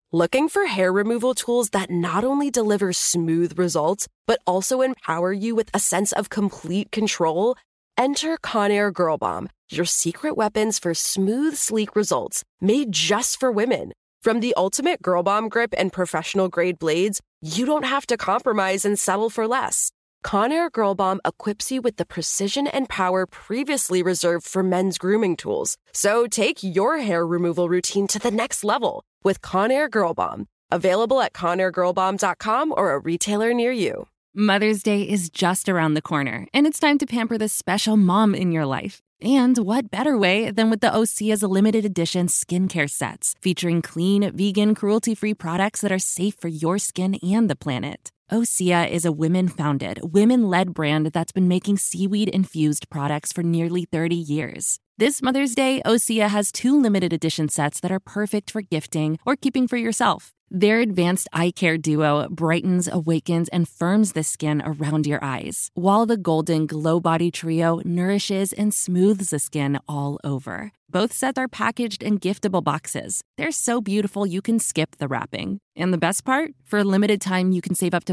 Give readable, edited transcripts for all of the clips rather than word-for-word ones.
Looking for hair removal tools that not only deliver smooth results, but also empower you with a sense of complete control? Enter Conair Girl Bomb, your secret weapons for smooth, sleek results, made just for women. From the ultimate Girl Bomb grip and professional-grade blades, you don't have to compromise and settle for less. Conair Girl Bomb equips you with the precision and power previously reserved for men's grooming tools. So take your hair removal routine to the next level with Conair Girl Bomb. Available at ConairGirlBomb.com or a retailer near you. Mother's Day is just around the corner, and it's time to pamper the special mom in your life. And what better way than with the Osea's limited edition skincare sets, featuring clean, vegan, cruelty-free products that are safe for your skin and the planet. Osea is a women-founded, women-led brand that's been making seaweed-infused products for nearly 30 years. This Mother's Day, Osea has 2 limited edition sets that are perfect for gifting or keeping for yourself. Their advanced eye care duo brightens, awakens, and firms the skin around your eyes, while the Golden Glow Body Trio nourishes and smooths the skin all over. Both sets are packaged in giftable boxes. They're so beautiful you can skip the wrapping. And the best part? For a limited time, you can save up to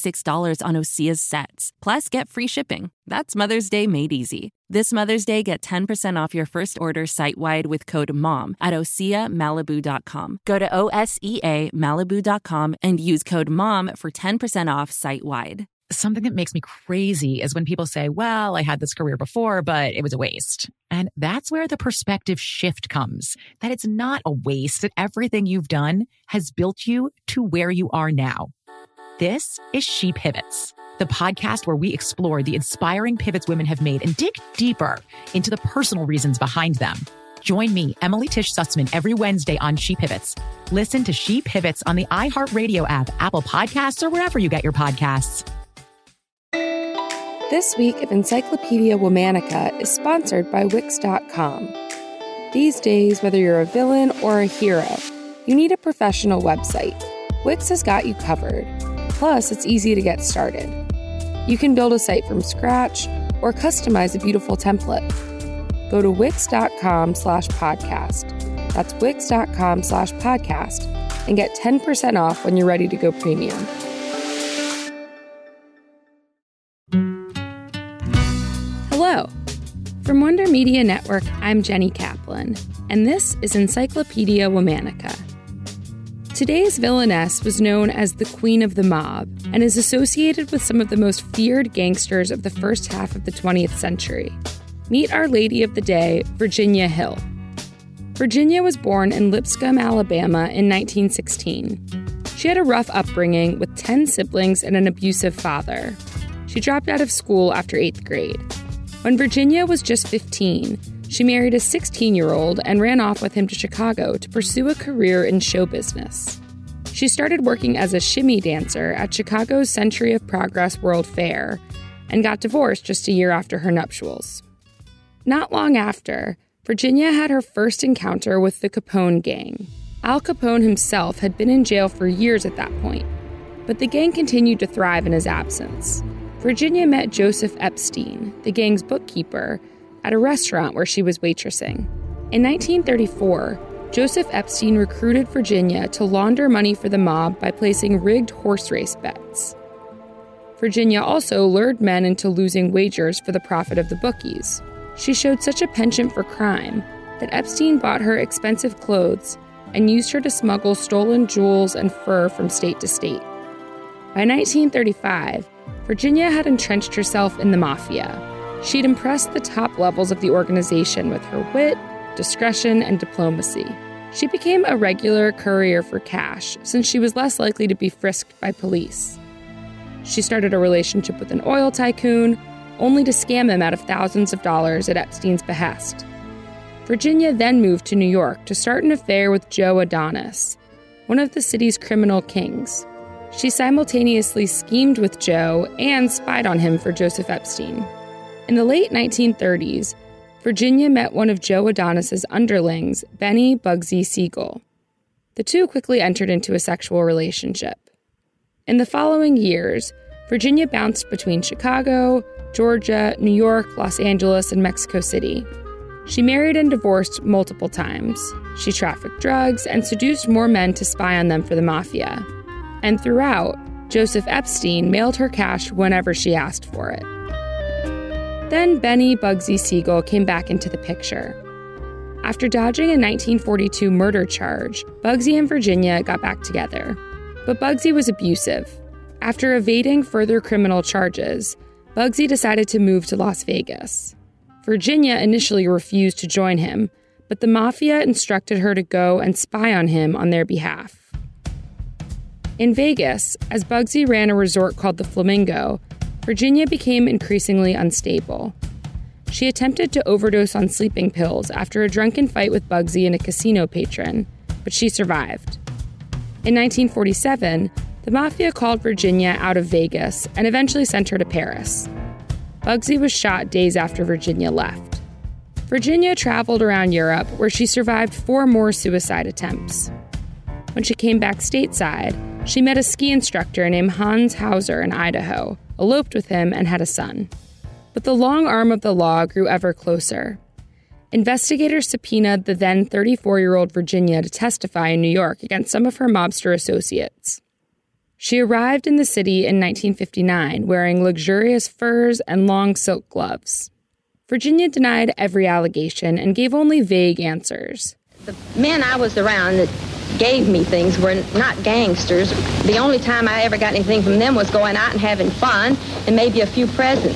$46 on Osea's sets. Plus, get free shipping. That's Mother's Day made easy. This Mother's Day, get 10% off your first order site-wide with code MOM at OseaMalibu.com. Go to OSEAMalibu.com and use code MOM for 10% off site-wide. Something that makes me crazy is when people say, well, I had this career before, but it was a waste. And that's where the perspective shift comes, that it's not a waste, that everything you've done has built you to where you are now. This is She Pivots, the podcast where we explore the inspiring pivots women have made and dig deeper into the personal reasons behind them. Join me, Emily Tish Sussman, every Wednesday on She Pivots. Listen to She Pivots on the iHeartRadio app, Apple Podcasts, or wherever you get your podcasts. This week of Encyclopedia Womanica is sponsored by Wix.com. These days, whether you're a villain or a hero, you need a professional website. Wix has got you covered. Plus, it's easy to get started. You can build a site from scratch or customize a beautiful template. Go to Wix.com/podcast. That's Wix.com/podcast and get 10% off when you're ready to go premium. Hello. From Wonder Media Network, I'm Jenny Kaplan, and this is Encyclopedia Womanica. Today's villainess was known as the Queen of the Mob and is associated with some of the most feared gangsters of the first half of the 20th century. Meet Our Lady of the Day, Virginia Hill. Virginia was born in Lipscomb, Alabama in 1916. She had a rough upbringing with 10 siblings and an abusive father. She dropped out of school after 8th grade. When Virginia was just 15, she married a 16-year-old and ran off with him to Chicago to pursue a career in show business. She started working as a shimmy dancer at Chicago's Century of Progress World Fair and got divorced just a year after her nuptials. Not long after, Virginia had her first encounter with the Capone gang. Al Capone himself had been in jail for years at that point, but the gang continued to thrive in his absence. Virginia met Joseph Epstein, the gang's bookkeeper, at a restaurant where she was waitressing. In 1934, Joseph Epstein recruited Virginia to launder money for the mob by placing rigged horse race bets. Virginia also lured men into losing wagers for the profit of the bookies. She showed such a penchant for crime that Epstein bought her expensive clothes and used her to smuggle stolen jewels and fur from state to state. By 1935, Virginia had entrenched herself in the mafia. She'd impressed the top levels of the organization with her wit, discretion, and diplomacy. She became a regular courier for cash, since she was less likely to be frisked by police. She started a relationship with an oil tycoon, only to scam him out of thousands of dollars at Epstein's behest. Virginia then moved to New York to start an affair with Joe Adonis, one of the city's criminal kings. She simultaneously schemed with Joe and spied on him for Joseph Epstein. In the late 1930s, Virginia met one of Joe Adonis's underlings, Benny Bugsy Siegel. The two quickly entered into a sexual relationship. In the following years, Virginia bounced between Chicago, Georgia, New York, Los Angeles, and Mexico City. She married and divorced multiple times. She trafficked drugs and seduced more men to spy on them for the mafia. And throughout, Joseph Epstein mailed her cash whenever she asked for it. Then Benny Bugsy Siegel came back into the picture. After dodging a 1942 murder charge, Bugsy and Virginia got back together. But Bugsy was abusive. After evading further criminal charges, Bugsy decided to move to Las Vegas. Virginia initially refused to join him, but the mafia instructed her to go and spy on him on their behalf. In Vegas, as Bugsy ran a resort called the Flamingo, Virginia became increasingly unstable. She attempted to overdose on sleeping pills after a drunken fight with Bugsy and a casino patron, but she survived. In 1947, the mafia called Virginia out of Vegas and eventually sent her to Paris. Bugsy was shot days after Virginia left. Virginia traveled around Europe, where she survived 4 more suicide attempts. When she came back stateside, she met a ski instructor named Hans Hauser in Idaho, eloped with him, and had a son. But the long arm of the law grew ever closer. Investigators subpoenaed the then 34-year-old Virginia to testify in New York against some of her mobster associates. She arrived in the city in 1959 wearing luxurious furs and long silk gloves. Virginia denied every allegation and gave only vague answers. The men I was around that gave me things were not gangsters. The only time I ever got anything from them was going out and having fun and maybe a few presents.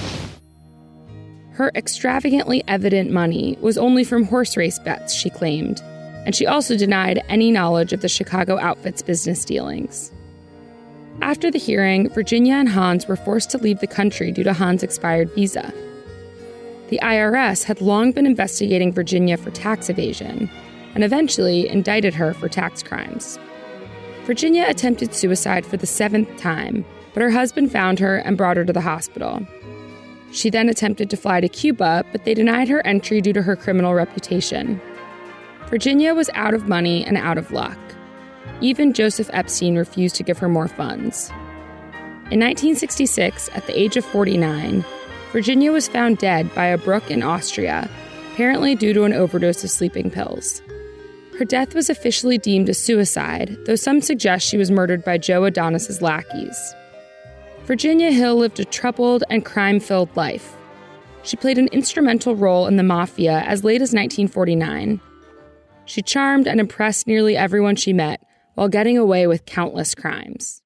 Her extravagantly evident money was only from horse race bets, she claimed, and she also denied any knowledge of the Chicago outfit's business dealings. After the hearing, Virginia and Hans were forced to leave the country due to Hans' expired visa. The IRS had long been investigating Virginia for tax evasion and eventually indicted her for tax crimes. Virginia attempted suicide for the 7th time, but her husband found her and brought her to the hospital. She then attempted to fly to Cuba, but they denied her entry due to her criminal reputation. Virginia was out of money and out of luck. Even Joseph Epstein refused to give her more funds. In 1966, at the age of 49, Virginia was found dead by a brook in Austria, apparently due to an overdose of sleeping pills. Her death was officially deemed a suicide, though some suggest she was murdered by Joe Adonis's lackeys. Virginia Hill lived a troubled and crime-filled life. She played an instrumental role in the mafia as late as 1949. She charmed and impressed nearly everyone she met, while getting away with countless crimes.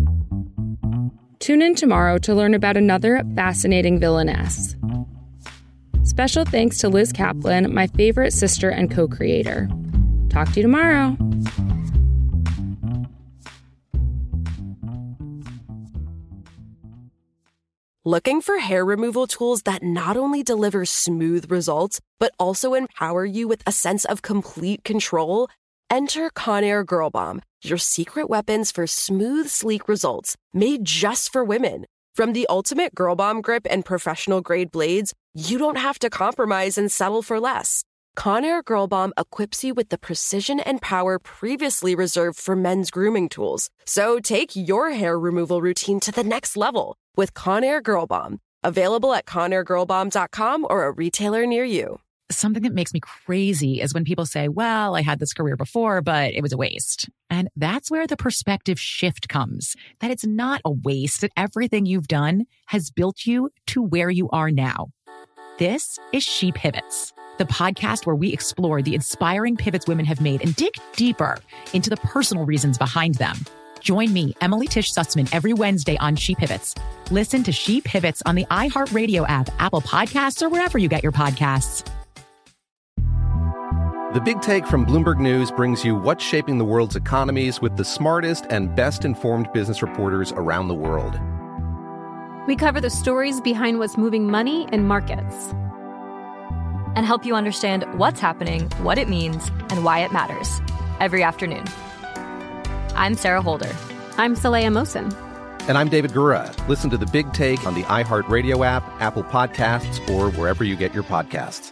Tune in tomorrow to learn about another fascinating villainess. Special thanks to Liz Kaplan, my favorite sister and co-creator. Talk to you tomorrow. Looking for hair removal tools that not only deliver smooth results, but also empower you with a sense of complete control? Enter Conair Girl Bomb, your secret weapons for smooth, sleek results, made just for women. From the ultimate Girl Bomb grip and professional-grade blades, you don't have to compromise and settle for less. Conair Girl Bomb equips you with the precision and power previously reserved for men's grooming tools. So take your hair removal routine to the next level with Conair Girl Bomb. Available at ConairGirlBomb.com or a retailer near you. Something that makes me crazy is when people say, well, I had this career before, but it was a waste. And that's where the perspective shift comes, that it's not a waste, that everything you've done has built you to where you are now. This is She Pivots, the podcast where we explore the inspiring pivots women have made and dig deeper into the personal reasons behind them. Join me, Emily Tish Sussman, every Wednesday on She Pivots. Listen to She Pivots on the iHeartRadio app, Apple Podcasts, or wherever you get your podcasts. The Big Take from Bloomberg News brings you what's shaping the world's economies with the smartest and best-informed business reporters around the world. We cover the stories behind what's moving money and markets, and help you understand what's happening, what it means, and why it matters every afternoon. I'm Sarah Holder. I'm Saleha Mohsin. And I'm David Gura. Listen to The Big Take on the iHeartRadio app, Apple Podcasts, or wherever you get your podcasts.